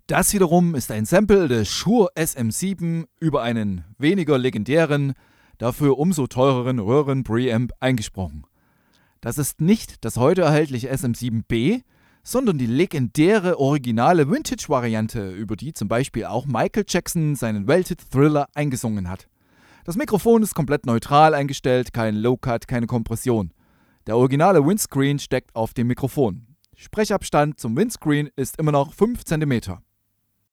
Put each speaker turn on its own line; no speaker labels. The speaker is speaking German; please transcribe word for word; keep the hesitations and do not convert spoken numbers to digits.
Das wiederum ist ein Sample des Shure S M sieben über einen weniger legendären, dafür umso teureren Röhren-Preamp eingesprochen. Das ist nicht das heute erhältliche S M sieben B, sondern die legendäre originale Vintage-Variante, über die zum Beispiel auch Michael Jackson seinen Welthit-Thriller eingesungen hat. Das Mikrofon ist komplett neutral eingestellt, kein Low-Cut, keine Kompression. Der originale Windscreen steckt auf dem Mikrofon. Sprechabstand zum Windscreen ist immer noch fünf Zentimeter.